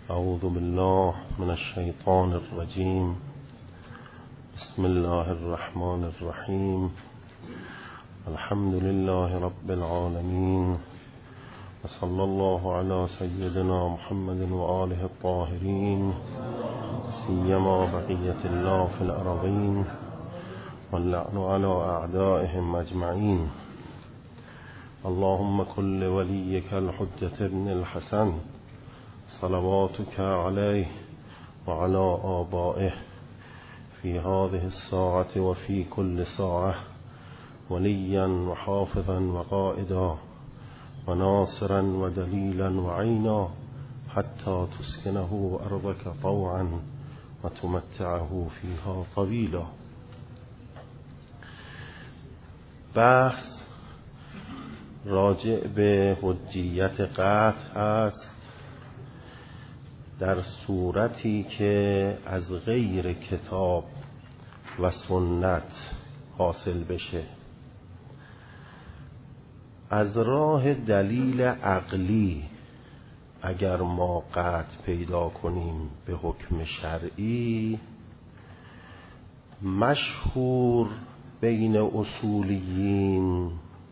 اعوذ بالله من الشیطان الرجیم. بسم الله الرحمن الرحیم. الحمد لله رب العالمین و صلی الله علی سیدنا محمد و آله الطاهرین، سیما بقیة الله فی الارضین واللعن علی اعدائهم اجمعین. اللهم كل وليك الحجة ابن الحسن صلواتك عليه وعلى آبائه في هذه الساعة وفي كل ساعة وليا وحافظا وقائدا وناصرا ودليلا وعينا حتى تسكنه أرضك طوعا وتمتعه فيها طويلا. بحث راجع به حجیت قطع است در صورتی که از غیر کتاب و سنت حاصل بشه. از راه دلیل عقلی اگر ما قطع پیدا کنیم به حکم شرعی، مشهور بین اصولیین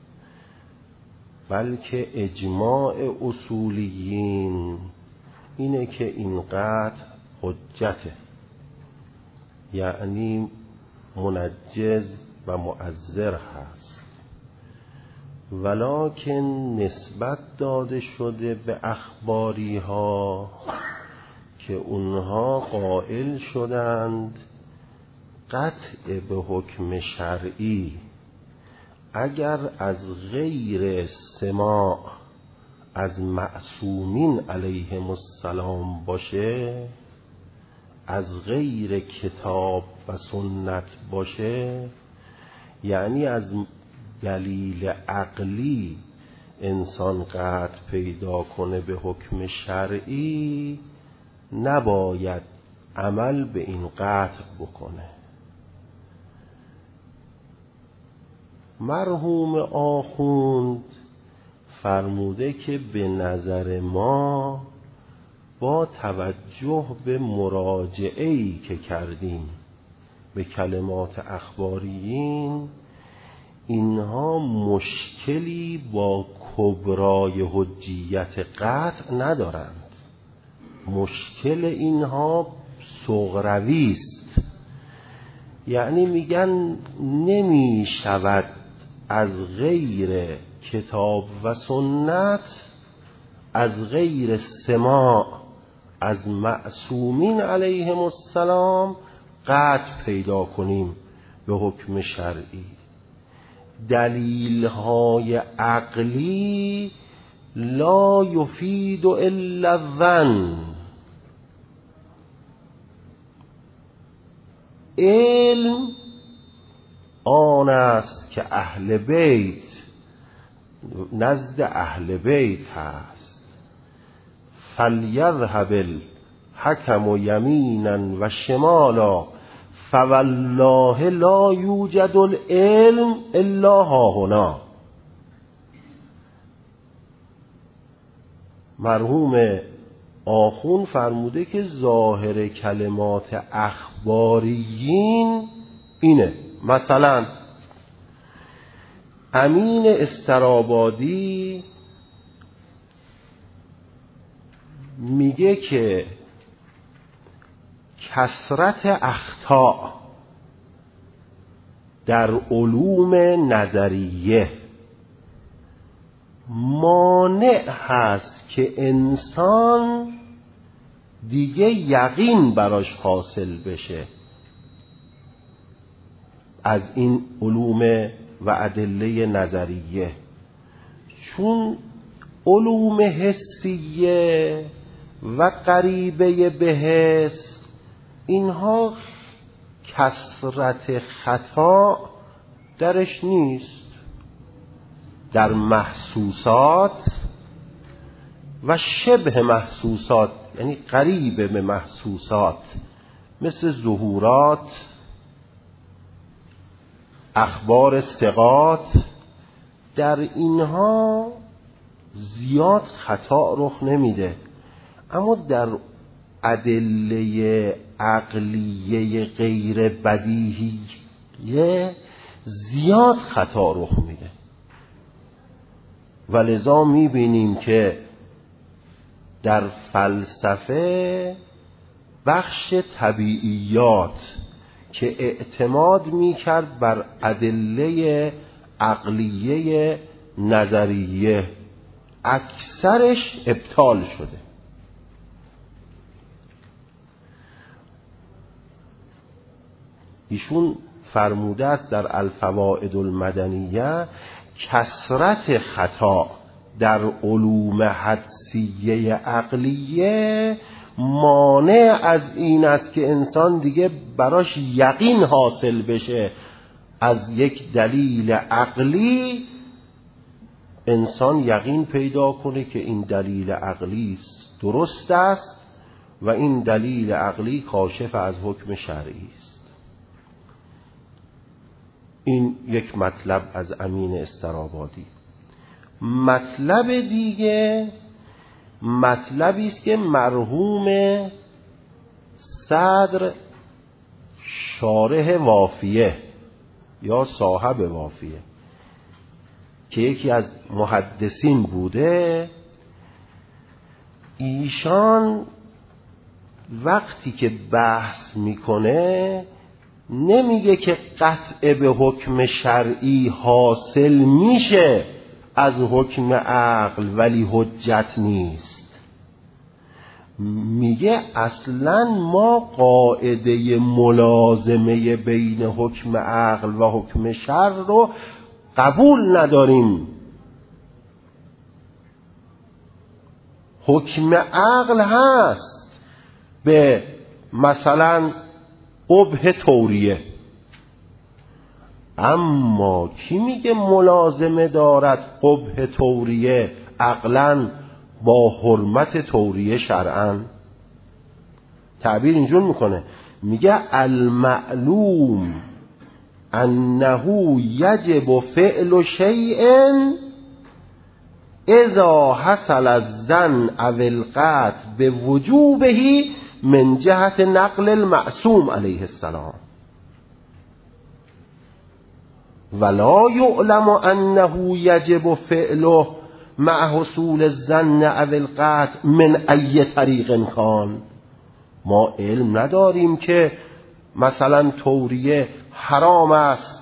بلکه اجماع اصولیین اینه که این قطع حجته، یعنی منجز و مؤثر هست، ولکن نسبت داده شده به اخباری ها که اونها قائل شدند قطع به حکم شرعی اگر از غیر سماع از معصومین علیهم السلام باشه، از غیر کتاب و سنت باشه، یعنی از دلیل عقلی انسان قطع پیدا کنه به حکم شرعی، نباید عمل به این قطع بکنه. مرحوم آخوند فرموده که به نظر ما با توجه به مراجعه‌ای که کردیم به کلمات اخباریین، اینها مشکلی با کبرای حجیت قطع ندارند. مشکل اینها صغروی است، یعنی میگن نمی شود از غیر کتاب و سنت، از غیر سماع از معصومین علیهم السلام قطع پیدا کنیم به حکم شرعی. دلیل های عقلی لا یفید الا الظن. علم آن است که اهل بیت نزد اهل بیت هست. فلیذهب الحکم یمینا و شمالا فوالله لا یوجد العلم الا هاهنا. مرحوم آخون فرموده که ظاهر کلمات اخباریین اینه. مثلا امین استرابادی میگه که کثرت اخطاء در علوم نظریه مانع هست که انسان دیگه یقین براش حاصل بشه از این علوم و ادله نظریه، چون علوم حسیه و قریبه به حس اینها کثرت خطا درش نیست. در محسوسات و شبه محسوسات، یعنی قریب به محسوسات، مثل ظهورات، اخبار ثقات، در اینها زیاد خطا رخ نمیده. اما در ادله عقلیه غیر بدیهی زیاد خطا رخ میده و لذا میبینیم که در فلسفه بخش طبیعیات که اعتماد میکرد بر ادله عقلیه نظریه اکثرش ابطال شده. ایشون فرموده است در الفوائد المدنیه کثرت خطا در علوم حدسیه عقلیه مانع از این است که انسان دیگه براش یقین حاصل بشه از یک دلیل عقلی، انسان یقین پیدا کنه که این دلیل عقلی درست است و این دلیل عقلی کاشف از حکم شرعی است. این یک مطلب از امین استرابادی. مطلب دیگه مطلبی است که مرحوم صدر شارح وافیه یا صاحب وافیه که یکی از محدثین بوده، ایشان وقتی که بحث میکنه نمیگه که قطع به حکم شرعی حاصل میشه از حکم عقل ولی حجت نیست. میگه اصلا ما قاعده ملازمه بین حکم عقل و حکم شرع رو قبول نداریم. حکم عقل هست به مثلا قبح توریه، اما کی میگه ملازمه دارد قبح توریه عقلاً با حرمت توریه شرعاً؟ تعبیر اینجور میکنه، میگه المعلوم انه یجب فعل شیء اذا حصل الظن او القطع بوجوبه من جهت نقل المعصوم علیه السلام ولا یعلم انه یجب فعله مع حصول الظن او القطع من ای طریق کان. ما علم نداریم که مثلا توریه حرام است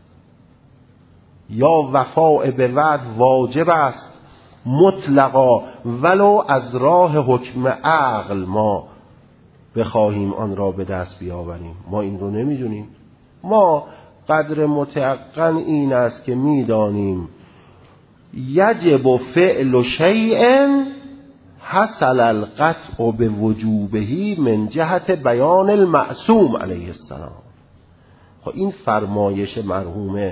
یا وفاء به وعد واجب است مطلقا ولو از راه حکم عقل ما بخواهیم آن را به دست بیاوریم. ما این رو نمیدونیم. ما قدر متيقن این است که میدانیم یجب فعل شیء حصل القطع بوجوبه من جهت بیان المعصوم علیه السلام. خب این فرمایش مرحوم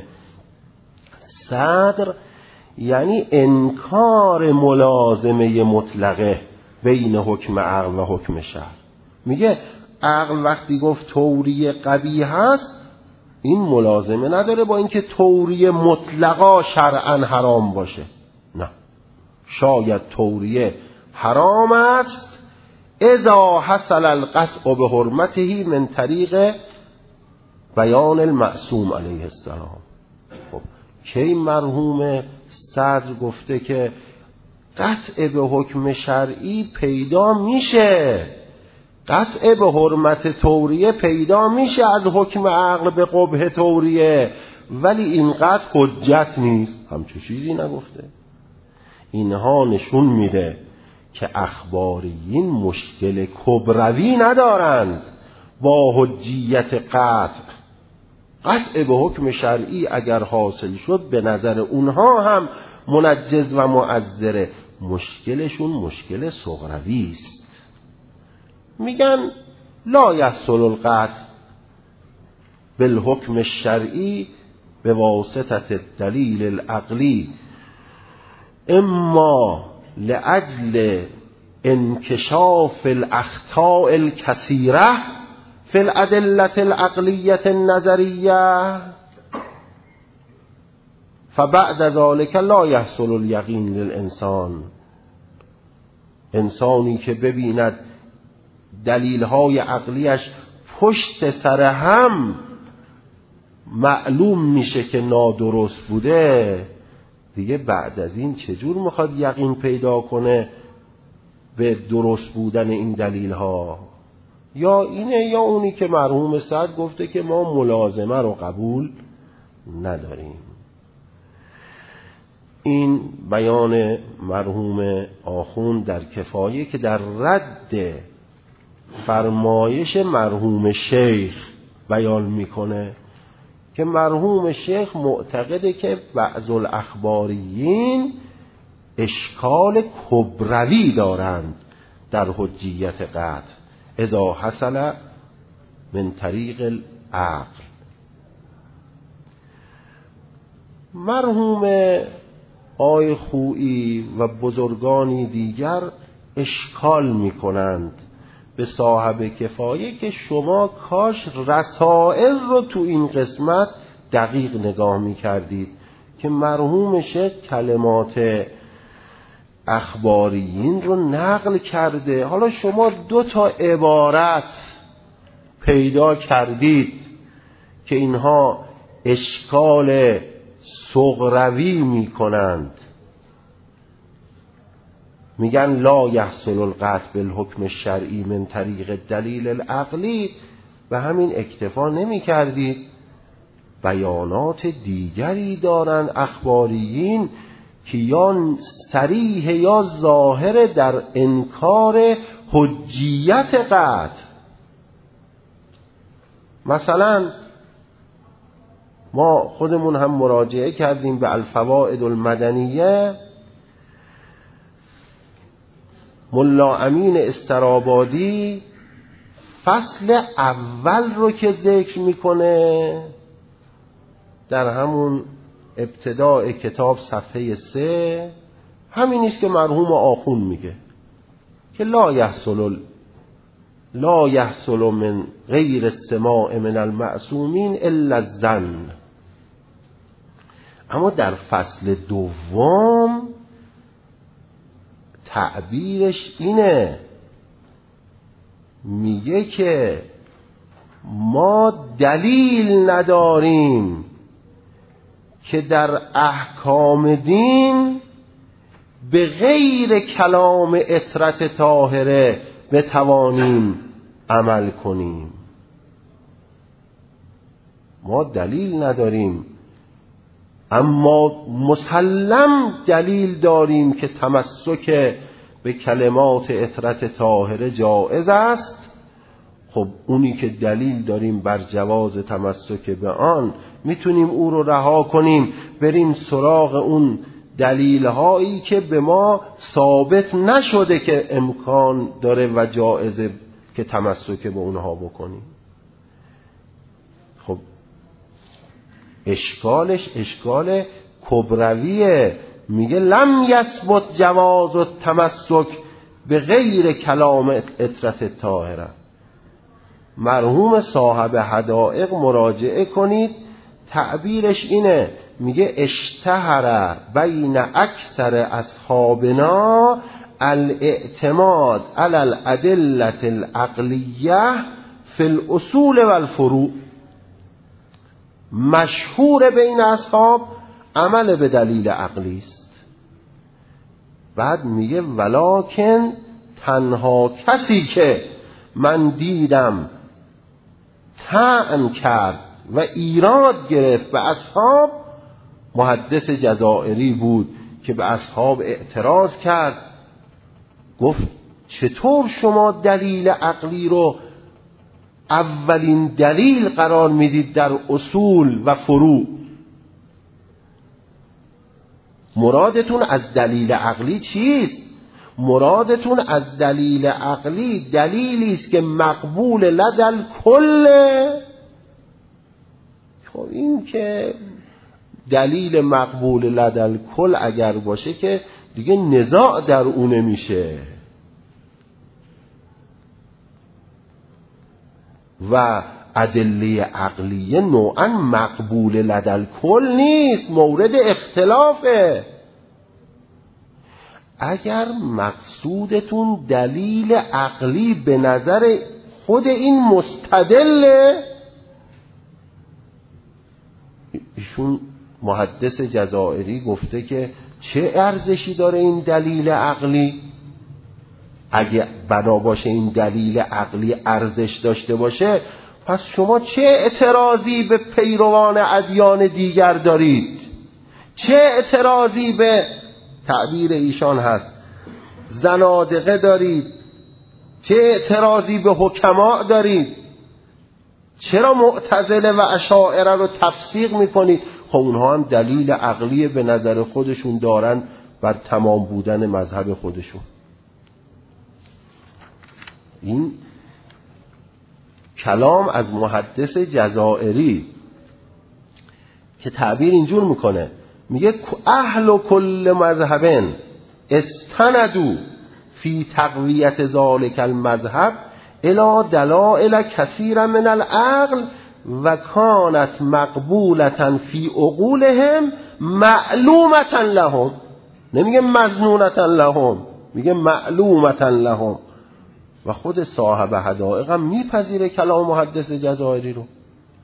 صدر یعنی انکار ملازمه مطلقه بین حکم عقل و حکم شرع. میگه عقل وقتی گفت توریه قبیح است این ملازمه نداره با اینکه توریه مطلقا شرعا حرام باشه. نه، شاید توریه حرام است اذا حصل القطع به حرمته من طریق بیان المعصوم علیه السلام. خب کی مرحوم صدر گفته که قطع به حکم شرعی پیدا میشه، قطع به حرمت توریه پیدا میشه از حکم عقل به قبح توریه، ولی این قطع حجت نیست؟ همچه چیزی نگفته. اینها نشون میده که اخباریین مشکل کبروی ندارند با حجیت قطع. قطع به حکم شرعی اگر حاصل شد به نظر اونها هم منجز و معذره، مشکلشون مشکل صغروی است. میگن لا یحصل القطع بالحکم الشرعی به واسطه الدلیل العقلی اما لأجل انکشاف الاخطاء الكثيرة في الأدلة العقلية النظرية فبعد ذلك لا يحصل اليقين للإنسان. انسانی که ببیند دلیل‌های عقلیش پشت سر هم معلوم میشه که نادرست بوده، دیگه بعد از این چجور میخواد یقین پیدا کنه به درست بودن این دلیل‌ها؟ یا اینه یا اونی که مرحوم سعد گفته که ما ملازمه رو قبول نداریم. این بیان مرحوم آخوند در کفایه که در رد فرمایش مرحوم شیخ بیان میکنه که مرحوم شیخ معتقده که بعض الاخباریین اشکال کبروی دارند در حجیت قطع اذا حصل من طریق العقل. مرحوم آقای خویی و بزرگانی دیگر اشکال میکنند به صاحب کفایه که شما کاش رسائل رو تو این قسمت دقیق نگاه میکردید که مرحوم شیخ کلمات اخباریین رو نقل کرده. حالا شما 2 عبارت پیدا کردید که اینها اشکال صغروی میکنند، میگن لا یحصل القطع بالحکم الشرعی من طریق الدلیل العقلی، و همین اکتفا نمی کردید، بیانات دیگری دارند اخباریین که یا صریح یا ظاهر در انکار حجیت قطع. مثلا ما خودمون هم مراجعه کردیم به الفوائد المدنیه، ملا امین استرابادی فصل اول رو که ذکر میکنه در همون ابتداء کتاب صفحه 3 همین است که مرحوم آخوند میگه که لا یحصل من غیر السماع من المعصومین الا الظن. اما در فصل دوم تعبیرش اینه، میگه که ما دلیل نداریم که در احکام دین به غیر کلام اطرت طاهره بتوانیم عمل کنیم. ما دلیل نداریم، اما مسلم دلیل داریم که تمسک به کلمات اطرت طاهره جایز است. خب اونی که دلیل داریم بر جواز تمسک به آن، میتونیم او رو رها کنیم بریم سراغ اون دلیل هایی که به ما ثابت نشده که امکان داره و جایزه که تمسک به اونها بکنیم. خب اشکالش اشکال کبرویه، میگه لم یثبت جواز التمسک به غیر کلام اطرت طاهره. مرحوم صاحب حدائق مراجعه کنید، تعبیرش اینه، میگه اشتهر بین اکثر اصحابنا الاعتماد علی الادله العقلیه فی الاصول و الفروع. مشهور بین اصحاب عمل به دلیل عقلی است. بعد میگه ولکن تنها کسی که من دیدم طعن کرد و ایراد گرفت به اصحاب محدث جزائری بود که به اصحاب اعتراض کرد، گفت چطور شما دلیل عقلی رو اولین دلیل قرار میدید در اصول و فروع؟ مرادتون از دلیل عقلی چیست؟ مرادتون از دلیل عقلی دلیلی است که مقبول لدل کل. خب این که دلیل مقبول لدل کل اگر باشه که دیگه نزاع در اون میشه و ادله عقلیه نوعا مقبول لدل کل نیست، مورد اختلافه. اگر مقصودتون دلیل عقلی به نظر خود این مستدله، ایشون محدث جزائری گفته که چه ارزشی داره این دلیل عقلی؟ اگه بنا باشه این دلیل عقلی ارزش داشته باشه، پس شما چه اعتراضی به پیروان ادیان دیگر دارید؟ چه اعتراضی به تعبیر ایشان هست زنادقه دارید؟ چه اعتراضی به حکما دارید؟ چرا معتزله و اشاعره رو تفسیق میکنید؟ خب اونها هم دلیل عقلی به نظر خودشون دارن بر تمام بودن مذهب خودشون. این کلام از محدث جزائری که تعبیر اینجور میکنه، میگه اهل کل مذهب استندو فی تقویت ذالک المذهب الی دلائل کثیر من العقل و کانت مقبولتا فی عقولهم معلومتا لهم. نمیگه مظنونتا لهم، میگه معلومتا لهم. و خود صاحب حدائق هم میپذیره کلام محدث جزائری رو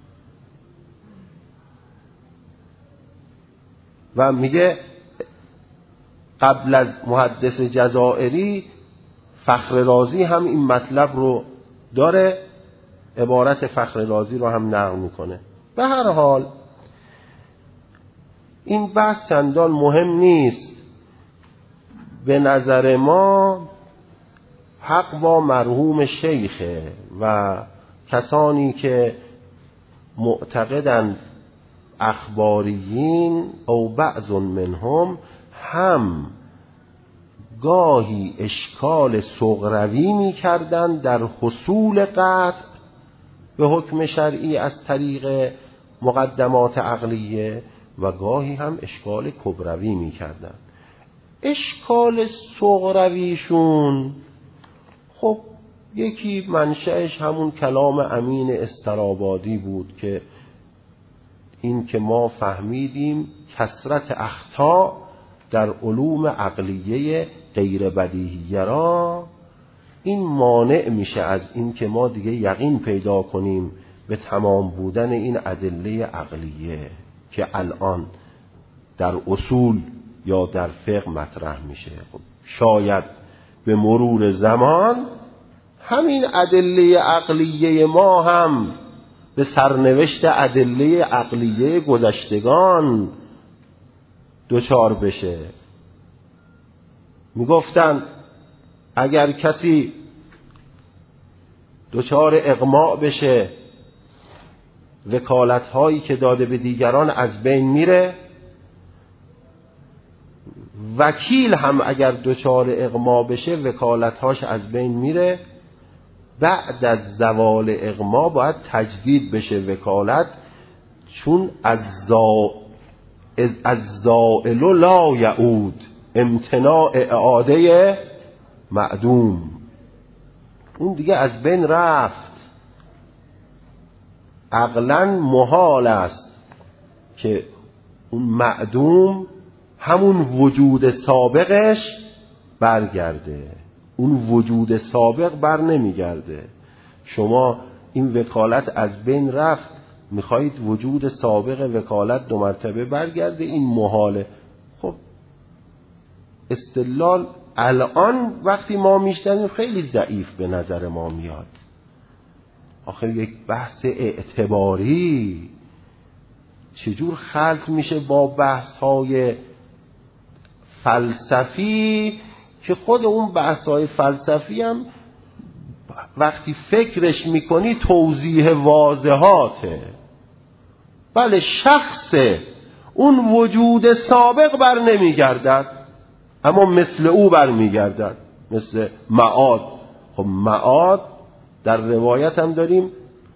و میگه قبل از محدث جزائری فخر رازی هم این مطلب رو داره، عبارت فخر رازی رو هم نقل میکنه. به هر حال این بحث چندان مهم نیست. به نظر ما حق با مرحوم شیخه و کسانی که معتقدند اخباریین او بعض منهم هم گاهی اشکال صغروی می کردن در حصول قطع به حکم شرعی از طریق مقدمات عقلیه و گاهی هم اشکال کبروی می کردن. اشکال صغرویشون خب یکی منشأش همون کلام امین استرابادی بود که این که ما فهمیدیم کثرت اخطاء در علوم عقلیه غیر بدیهیه را این مانع میشه از این که ما دیگه یقین پیدا کنیم به تمام بودن این ادله عقلیه که الان در اصول یا در فقه مطرح میشه. خب شاید به مرور زمان همین ادله عقلیه ما هم به سرنوشت ادله عقلیه گذشتگان دوچار بشه. میگفتن اگر کسی دوچار اغماء بشه وکالت هایی که داده به دیگران از بین میره، وکیل هم اگر دوچار اغماء بشه وکالتهاش از بین میره. بعد از زوال اغماء باید تجدید بشه وکالت، چون از زائل لا یعود، امتناع اعاده معدوم، اون دیگه از بین رفت. عقلاً محال است که اون معدوم همون وجود سابقش برگرده. اون وجود سابق بر نمیگرده. شما این وکالت از بین رفت، میخواهید وجود سابق وکالت 2 مرتبه برگرده، این محاله. خب استدلال الان وقتی ما میشنویم خیلی ضعیف به نظر ما میاد. آخه یک بحث اعتباری چجور خلط میشه با بحث‌های فلسفی که خود اون بحث‌های فلسفی هم وقتی فکرش میکنی توضیح واضحاته. بله شخص اون وجود سابق بر نمیگردد، اما مثل او بر میگردد، مثل معاد. خب معاد در روایت هم داریم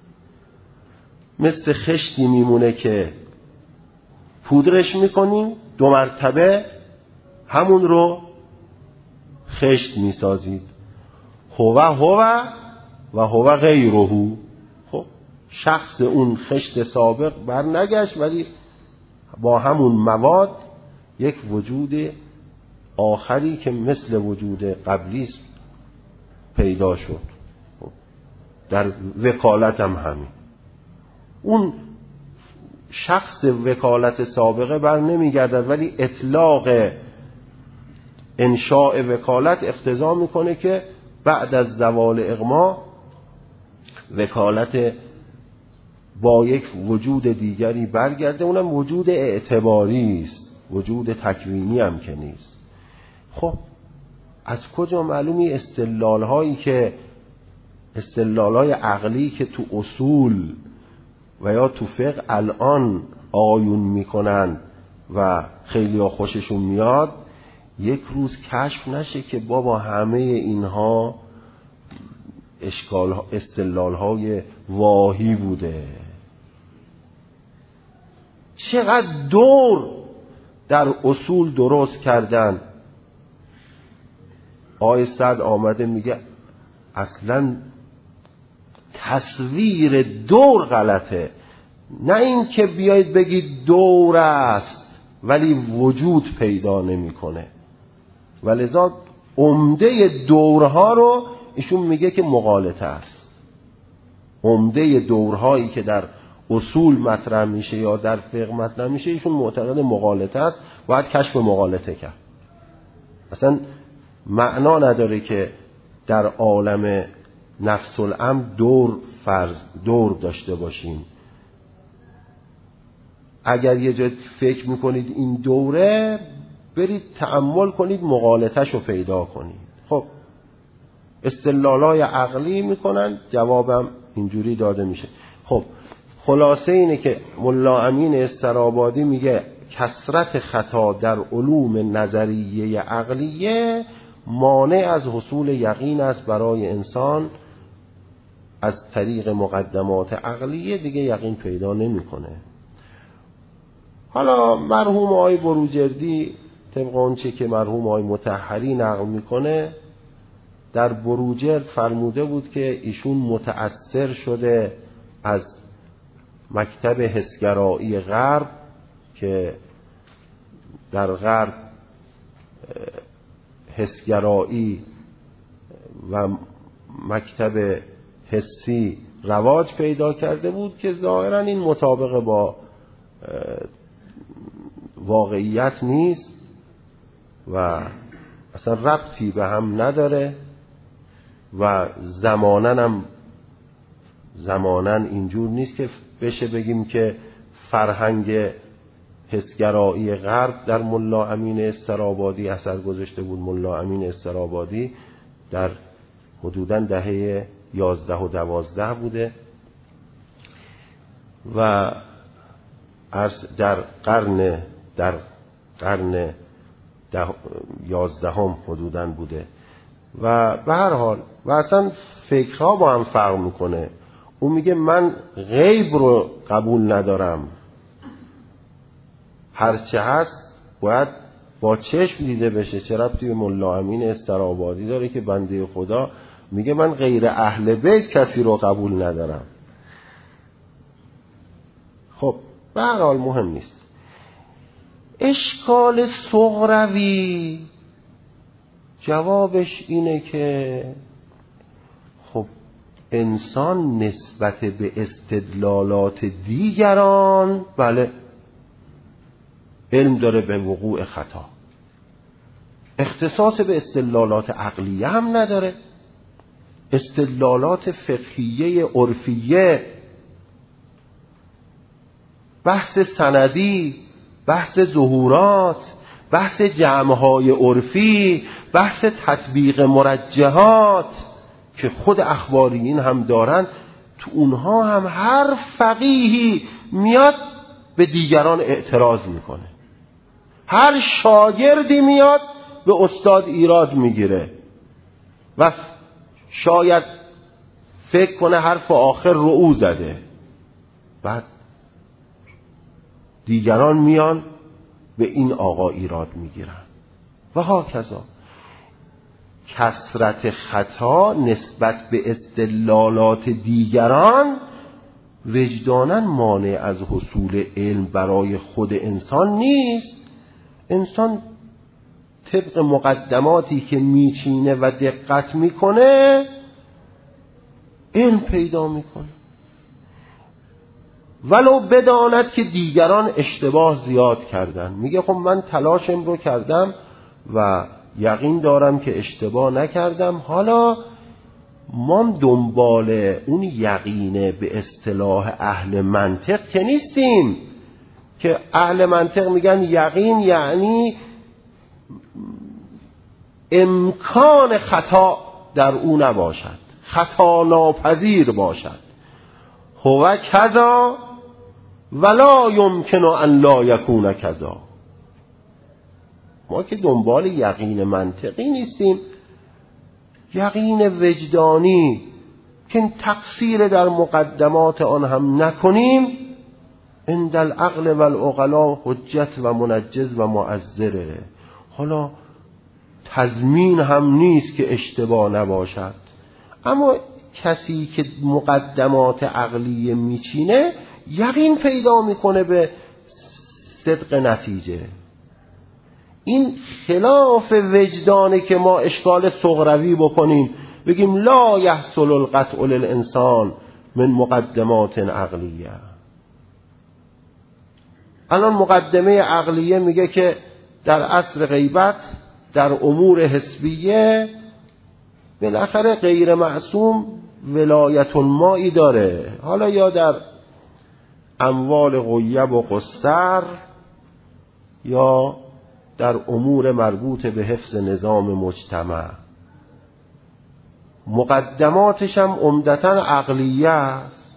مثل خشتی میمونه که پودرش میکنیم 2 مرتبه همون رو خشت میسازید. هو و هو غیره. خب شخص اون خشت سابق بر نگشت، ولی با همون مواد یک وجود آخری که مثل وجود قبلی پیدا شد. در وکالت هم همین. اون شخص وکالت سابقه بر نمیگردد، ولی اطلاق انشاء وکالت اقتضا میکنه که بعد از زوال اغما وکالت با یک وجود دیگری برگرده، اونم وجود اعتباری است، وجود تکوینی هم که نیست. خب از کجا معلومی استدلال‌های عقلی که تو اصول و یا تو فقه الان آیون میکنن و خیلی ها خوششون میاد، یک روز کشف نشه که بابا همه اینها استدلال‌های واهی بوده. چقدر دور در اصول درست کردن. آقای سعد آمده میگه اصلا تصویر دور غلطه، نه این که بیایید بگید دور است ولی وجود پیدا نمیکنه. ولذا عمده دورها رو ایشون میگه که مغالطه است. عمده دورهایی که در اصول مطرح میشه یا در فقه مطرح میشه ایشون معتقد مغالطه است، باید کشف مغالطه کرد. اصلا معنا نداره که در عالم نفس الامر دور داشته باشیم. اگر یه جا فکر میکنید این دوره، برید تأمل کنید مغالطه‌شو پیدا کنید. خب استدلالای عقلی میکنن، جوابم اینجوری داده میشه. خب خلاصه اینه که ملا امین استرابادی میگه کثرت خطا در علوم نظریه عقلیه مانع از حصول یقین است برای انسان. از طریق مقدمات عقلیه دیگه یقین پیدا نمیکنه. حالا مرحوم آقای بروجردی طبق اونچه که مرحوم آقای مطهری نقل میکنه، در بروجرد فرموده بود که ایشون متأثر شده از مکتب حسگرایی غرب، که در غرب حسگرایی و مکتب حسی رواج پیدا کرده بود که ظاهرا این مطابق با واقعیت نیست و اصلا ربطی به هم نداره و زمانن اینجور نیست که بشه بگیم که فرهنگ حسگرایی غرب در ملا امین استرابادی اثر گذاشته بود. ملا امین استرابادی در حدوداً دهه 11 و 12 بوده و در قرن 11 حدوداً بوده و به هر حال و اصلا فکرها با هم فرق میکنه. اون میگه من غیب رو قبول ندارم، هرچه هست باید با چشم دیده بشه. چه ربطی به ملا امین استرابادی داره که بنده خدا میگه من غیر اهل بیت کسی رو قبول ندارم. خب به هر حال مهم نیست. اشکال صغروی جوابش اینه که خب انسان نسبت به استدلالات دیگران بله علم داره به وقوع خطا، اختصاص به استدلالات عقلیه هم نداره. استدلالات فقهیه عرفیه، بحث سندی، بحث ظهورات، بحث جمعهای عرفی، بحث تطبیق مرجحات که خود اخباریین هم دارن، تو اونها هم هر فقیهی میاد به دیگران اعتراض میکنه، هر شاگردی میاد به استاد ایراد میگیره و شاید فکر کنه حرف آخر رو او زده، بعد دیگران میان به این آقا ایراد میگیرن و هاکذا. کثرت خطا نسبت به استدلالات دیگران وجداناً مانع از حصول علم برای خود انسان نیست. انسان طبق مقدماتی که میچینه و دقت میکنه علم پیدا میکنه، ولو بداند که دیگران اشتباه زیاد کردن. میگه خب من تلاشم رو کردم و یقین دارم که اشتباه نکردم. حالا ما دنبال اون یقینه به اصطلاح اهل منطق که نیستیم، که اهل منطق میگن یقین یعنی امکان خطا در او نباشد، خطا ناپذیر باشد. هو کذا ولا یمکن ان لا یکون کذا. ما که دنبال یقین منطقی نیستیم، یقین وجدانی که تقصیر در مقدمات آن هم نکنیم، عند العقل و العقلا حجت و منجز و معذره. حالا تضمین هم نیست که اشتباه نباشد، اما کسی که مقدمات عقلیه میچینه یقین پیدا میکنه به صدق نتیجه. این خلاف وجدانه که ما اشکال صغروی بکنیم بگیم لا یحصل القطع للانسان من مقدمات عقلیه. الان مقدمه عقلیه میگه که در عصر غیبت در امور حسبیه بالاخره غیر معصوم ولایت مایی داره، حالا یا در اموال غیب و قصر یا در امور مربوط به حفظ نظام مجتمع. مقدماتش هم عمدتاً عقلیه است.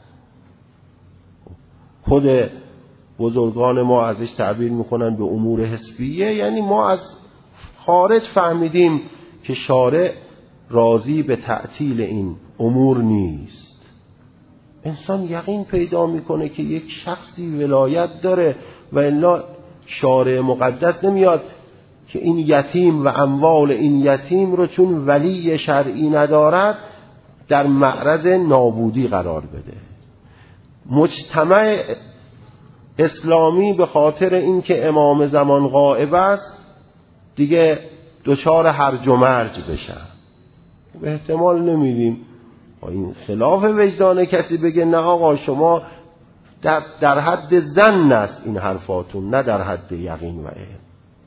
خود بزرگان ما ازش تعبیر میکنن به امور حسبیه، یعنی ما از خارج فهمیدیم که شارع راضی به تعطیل این امور نیست. انسان یقین پیدا میکنه که یک شخصی ولایت داره و الا شارع مقدس نمیاد که این یتیم و اموال این یتیم رو چون ولی شرعی ندارد در معرض نابودی قرار بده. مجتمع اسلامی به خاطر اینکه امام زمان غائب است دیگه دچار هرج و مرج بشن. به احتمال نمیدیم این خلاف وجدان کسی بگه نه آقا شما در حد ظن است این حرفاتون، نه در حد یقین و علم.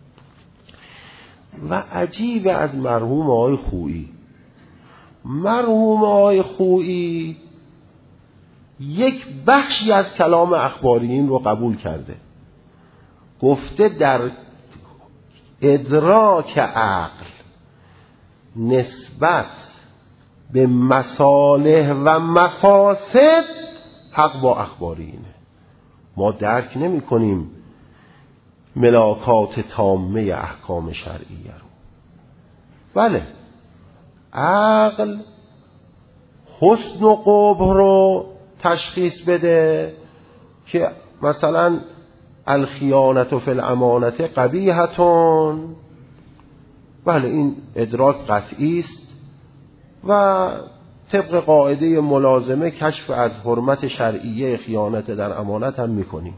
و عجیب از مرحوم آقای خویی، مرحوم آقای خویی یک بخشی از کلام اخباریین رو قبول کرده، گفته در ادراک عقل نسبت به مصالح و مفاسد حق با اخباریینه. ما درک نمی کنیم ملاکات تامه احکام شرعیه رو. بله عقل حسن و قبح رو تشخیص بده که مثلا الخیانت فی الامانت قبیحتون، بله این ادراک قطعی است و طبق قاعده ملازمه کشف از حرمت شرعیه خیانت در امانت هم میکنیم.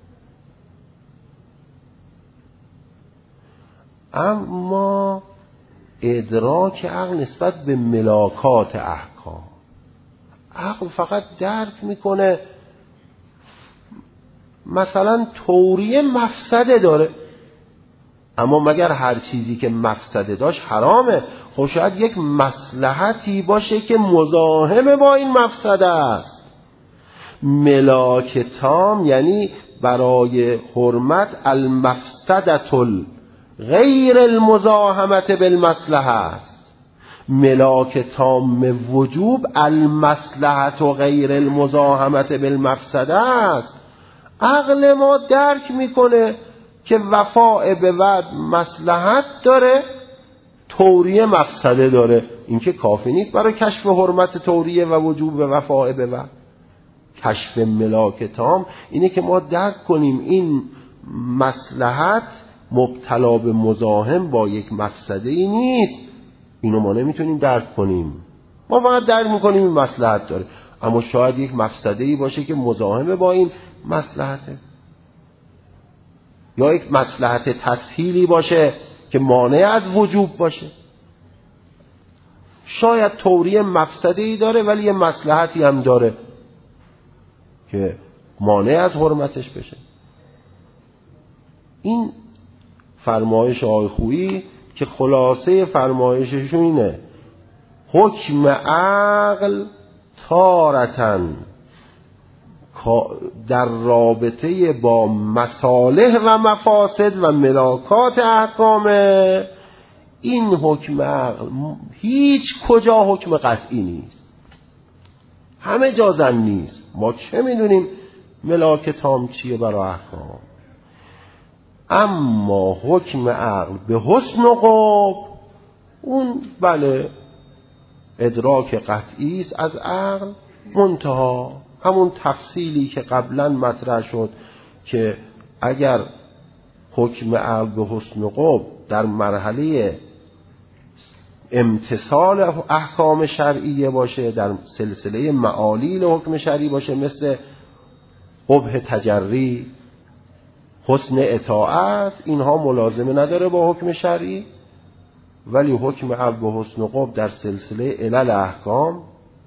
اما ادراک عقل نسبت به ملاکات احکام، عقل فقط درک میکنه مثلا توریه مفسده داره، اما مگر هر چیزی که مفسده داشت حرامه؟ خب شاید یک مصلحتی باشه که مزاحم با این مفسده است. ملاک تام یعنی برای حرمت المفسدة غیر المزاحمت بالمصلحه است. ملاک تام وجوب المصلحت و غیر المزاحمت بالمفسده است. عقل ما درک میکنه که وفاء به وعد مصلحت داره، توریه مفسده داره. این که کافی نیست برای کشف حرمت توریه و وجوب وفاء به وعد. کشف ملاک تام اینه که ما درک کنیم این مصلحت مبتلا به مزاحم با یک مفسده ای نیست. اینو ما نمیتونیم درک کنیم، ما فقط درک میکنیم این مصلحت داره، اما شاید یک مفسده ای باشه که مزاحم با این مصلحته، یا یک مصلحت تسهیلی باشه که مانع از وجوب باشه. شاید توریه مفسده‌ای داره ولی یه مصلحتی هم داره که مانع از حرمتش بشه. این فرمایش آقای خویی که خلاصه فرمایششون اینه: حکم عقل تارتن در رابطه با مصالح و مفاسد و ملاکات احکامه. این حکم عقل هیچ کجا حکم قطعی نیست، همه جا زن نیست. ما چه میدونیم ملاک تام چیه برای احکام؟ اما حکم عقل به حسن و قبح، اون بله ادراک قطعی است از عقل، منتها همون تفصیلی که قبلا مطرح شد که اگر حکم عقل به حسن و قبح در مرحله امتثال احکام شرعیه باشه، در سلسله معالیل حکم شرعی باشه، مثل قبح تجری، حسن اطاعت، اینها ملازمه نداره با حکم شرعی. ولی حکم عقل به حسن و قبح در سلسله علل احکام،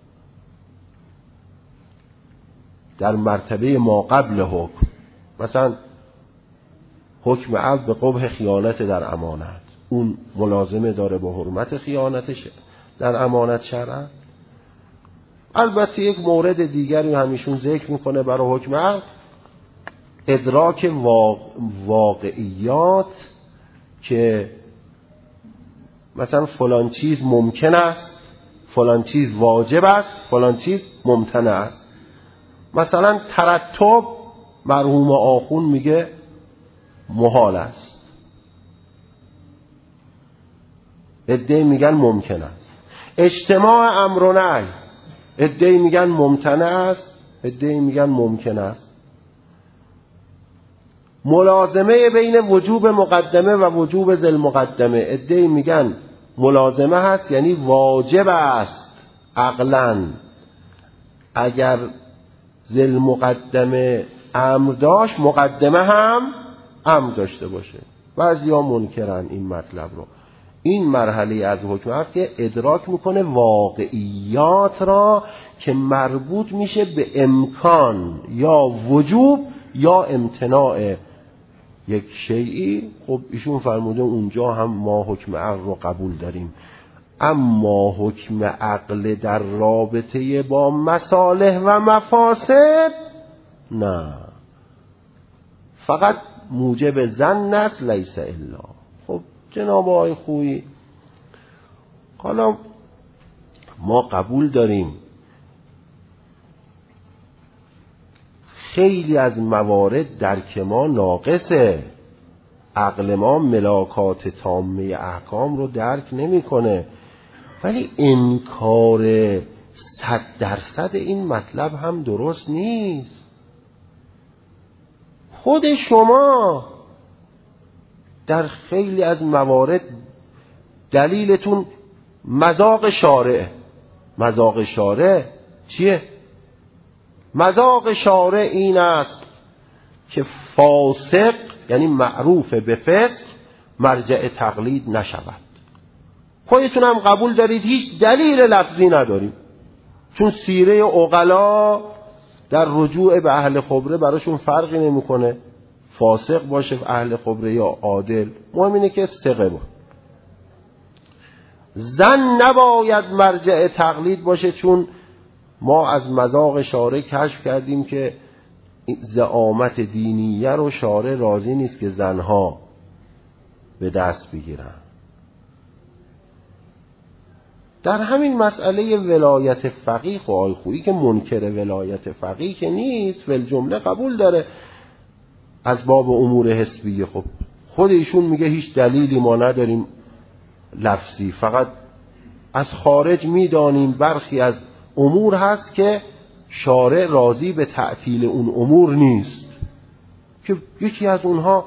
در مرتبه ما قبل حکم، مثلا حکم عقل به قبح خیانت در امانت، اون ملازمه داره با حرمت خیانتش در امانت شرعا. البته یک مورد دیگری همیشون ذکر میکنه برای حکم عقل: ادراک واقعیات، که مثلا فلان چیز ممکن است، فلان چیز واجب است، فلان چیز ممتنع است. مثلا ترتب مرحوم آخون میگه محال است، عده‌ای میگن ممکن است. اجتماع امر و نهی، عده‌ای میگن ممتنع است، عده‌ای میگن ممکن است. ملازمه بین وجوب مقدمه و وجوب ذل مقدمه، عده‌ای میگن ملازمه هست یعنی واجب است عقلاً اگر ذل مقدمه امر داشت مقدمه هم امر داشته باشه. بعضیا منکرن این مطلب رو. این مرحله از حکم عقل که ادراک میکنه واقعیات را که مربوط میشه به امکان یا وجوب یا امتناع یک شیئی. خب ایشون فرموده اونجا هم ما حکم عقل رو قبول داریم، اما حکم عقل در رابطه با مصالح و مفاسد نه، فقط موجب ظن است لیس الا. خب جناب آقای خویی، حالا ما قبول داریم خیلی از موارد درک ما ناقصه، عقل ما ملاکات تامه احکام رو درک نمیکنه، ولی انکار 100% این مطلب هم درست نیست. خود شما در خیلی از موارد دلیلتون مذاق شارع. مذاق شارع چیه؟ مذاق شارع این است که فاسق یعنی معروف به فسق مرجع تقلید نشود. خودتون هم قبول دارید هیچ دلیل لفظی نداریم، چون سیره عقلا در رجوع به اهل خبره براشون فرقی نمیکنه فاسق باشه اهل خبره یا عادل، مهم اینه که ثقه باشه. زن نباید مرجع تقلید باشه، چون ما از مذاق شارع کشف کردیم که زعامت دینیه رو شارع راضی نیست که زنها به دست بگیرن. در همین مسئله ولایت فقیه و آقای خویی که منکر ولایت فقیه که نیست، ول جمله قبول داره از باب امور حسبیه. خب خود ایشون میگه هیچ دلیلی ما نداریم لفظی، فقط از خارج میدانیم برخی از امور هست که شارع راضی به تعطیل اون امور نیست، که یکی از اونها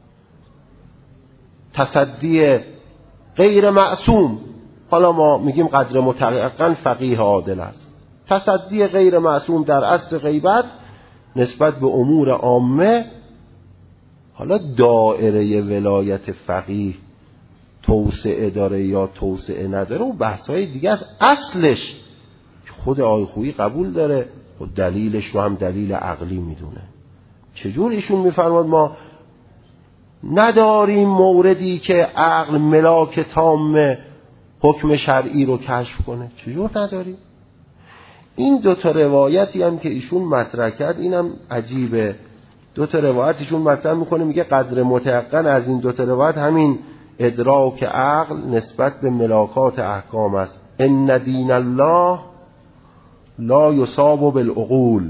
تصدی غیر معصوم، حالا ما میگیم قدر متعقن فقیه عادل است، تصدی غیر معصوم در اصل غیبت نسبت به امور عامه. حالا دائره ولایت فقیه توسعه داره یا توسعه نداره اون بحث‌های دیگه است. اصلش خود آقای خویی قبول داره و دلیلش رو هم دلیل عقلی میدونه. چجور ایشون میفرماد ما نداریم موردی که عقل ملاک تام حکم شرعی رو کشف کنه؟ چجور نداریم؟ این دوتا روایتی هم که ایشون مطرح کرد اینم عجیبه. دوتا روایت ایشون مطرح میکنه، میگه قدر متيقن از این دوتا روایت همین ادراک عقل نسبت به ملاکات احکام است. ان دین الله لا یصاب بالعقول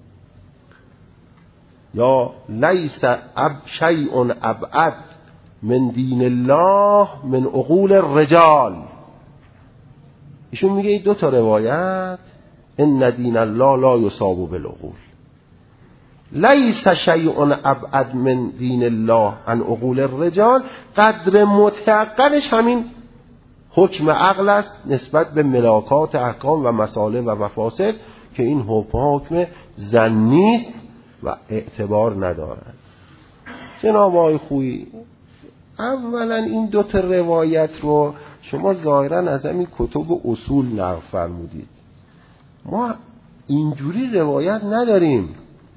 یا لیس شیء ابعد من دین الله من عقول الرجال. ایشون میگه این دو تا روایت ان دین الله لا یصاب بالعقول لیس شیء ابعد من دین الله عن عقول الرجال، قدر متيقنش همین حکم عقل است نسبت به ملاکات احکام و مصالح و مفاسد که این حکم ظنی است و اعتبار ندارد. جناب آقای خویی اولا این دو تا روایت رو شما ظاهرا از همین کتب اصول نقل فرمودید. ما اینجوری روایت نداریم.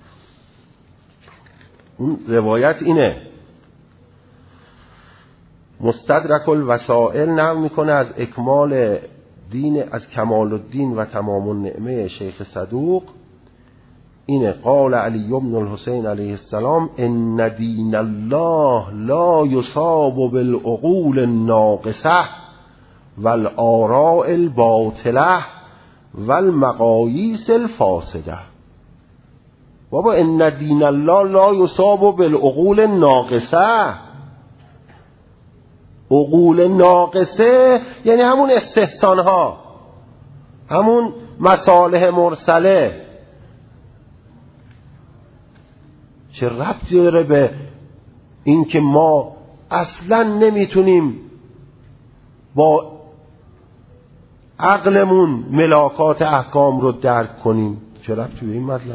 اون روایت اینه، مستدرک الوسائل نقل میکنه از اکمال دین، از کمال الدین و تمام النعمه شیخ صدوق، اینه قال علی بن الحسین علیه السلام ان دین الله لا یصاب بالعقول الناقصه والآراء الباطله والمقاییس الفاسده. بابا ان دین الله لا یصاب بالعقول الناقصه، عقول ناقصه یعنی همون استحسان ها، همون مصالح مرسله. چه ربطی داره به این که ما اصلا نمیتونیم با عقلمون ملاکات احکام رو درک کنیم؟ چه ربطی به این مطلب؟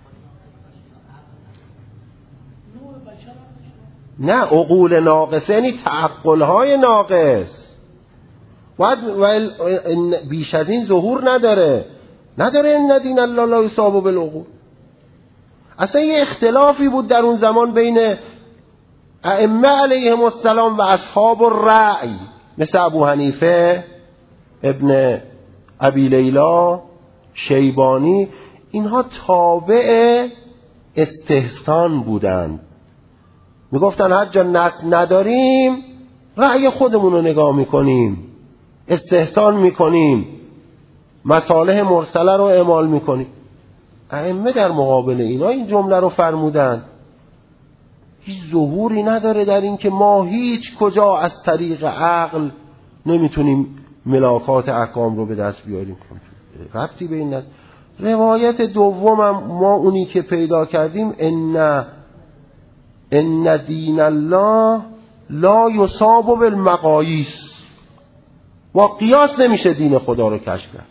نه، عقول ناقصه یعنی تعقل‌های ناقص باید بیش از این ظهور نداره ان دین الله لا یصاب بالعقول. اصلا یه اختلافی بود در اون زمان بین ائمه علیهم السلام و اصحاب الرأی مثل ابو حنیفه، ابن ابی لیلا، شیبانی. اینها تابع استحسان بودند، میگفتن هر جا نقل نداریم رأی خودمون رو نگاه میکنیم، استحسان میکنیم، مصالح مرسله رو اعمال میکنیم. ائمه در مقابل اینا این جمله رو فرمودن. هیچ ظهوری نداره در این که ما هیچ کجا از طریق عقل نمیتونیم ملاکات احکام رو به دست بیاریم. ربطی به این نداره. روایت دومم ما اونی که پیدا کردیم ان دین الله لا یصاب بالمقاییس، با قیاس نمیشه دین خدا رو کشف کرد.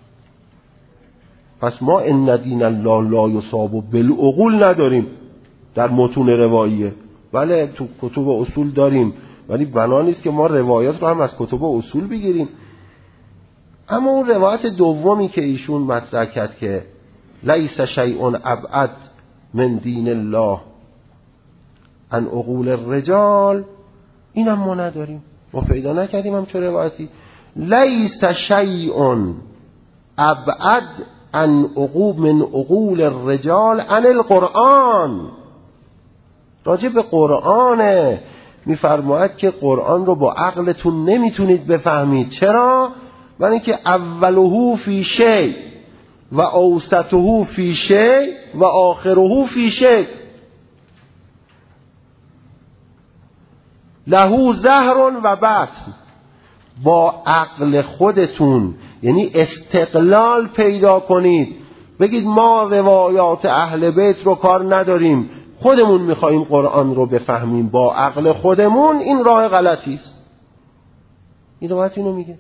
پس ما ان دین الله لا یصاب بالعقول نداریم در متون رواییه. بله تو کتب اصول داریم، ولی بنا نیست که ما روایات رو هم از کتب اصول بگیریم. اما اون روایت دومی که ایشون مطرح کرد که لیس شیء ابعد من دین الله عن عقول الرجال، اینم ما نداریم، ما پیدا نکردیم هم چه روایتی. لیس شیء ابعد عن من عقول الرجال عن القرآن. راجع به قرآنه، میفرماید که قرآن رو با عقلتون نمیتونید بفهمید. چرا؟ برای اینکه اوله فی شیء و اوسطه فی شیء و آخره فی شیء، له ظهر و بطن. با عقل خودتون یعنی استقلال پیدا کنید، بگید ما روایات اهل بیت رو کار نداریم، خودمون میخواییم قرآن رو بفهمیم با عقل خودمون، این راه غلطی است. این روایت اینو میگه،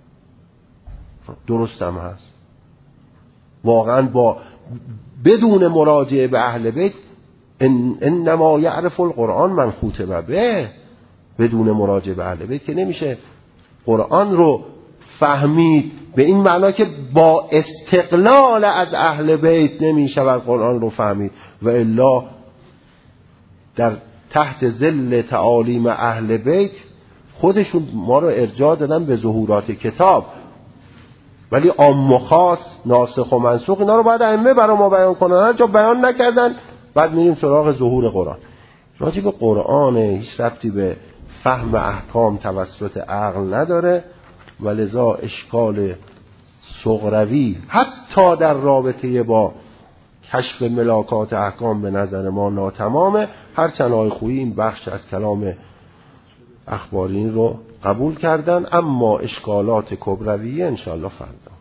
درست هم هست. واقعا با بدون مراجعه به اهل بیت انما یعرف القرآن من خوتب به، بدون مراجعه به اهل بیت که نمیشه قرآن رو فهمید به این معنا که با استقلال از اهل بیت نمیشود قرآن رو فهمید، و الا در تحت ظل تعالیم اهل بیت خودشون ما رو ارجاع دادن به ظهورات کتاب، ولی عام و خاص ناسخ و منسوخ اینا رو باید ائمه برای ما بیان کنن، هر جا بیان نکردن بعد میریم سراغ ظهور قرآن. راجع به قرآن هیچ ربطی به فهم احکام توسط عقل نداره، ولذا اشکال صغروی حتی در رابطه با کشف ملاکات احکام به نظر ما ناتمامه، هرچند آقای خویی این بخش از کلام اخبارین رو قبول کردن، اما اشکالات کبرویه انشاءالله فردا.